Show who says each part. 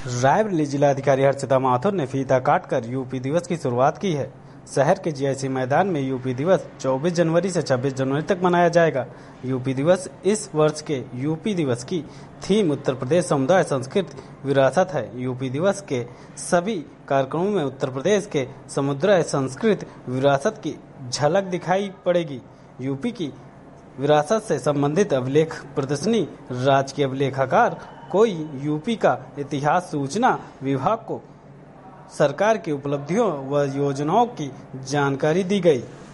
Speaker 1: रायबरेली जिलाधिकारी हर्षिता माथुर ने फीता काटकर यूपी दिवस की शुरुआत की है। शहर के जीआईसी मैदान में यूपी दिवस 24 जनवरी से 26 जनवरी तक मनाया जाएगा। यूपी दिवस इस वर्ष के यूपी दिवस की थीम उत्तर प्रदेश समुदाय संस्कृति विरासत है। यूपी दिवस के सभी कार्यक्रमों में उत्तर प्रदेश के समुदाय संस्कृति विरासत की झलक दिखाई पड़ेगी। यूपी की विरासत से संबंधित अभिलेख प्रदर्शनी, राजकीय अभिलेखागार कोई यूपी का इतिहास, सूचना विभाग को सरकार की उपलब्धियों व योजनाओं की जानकारी दी गई।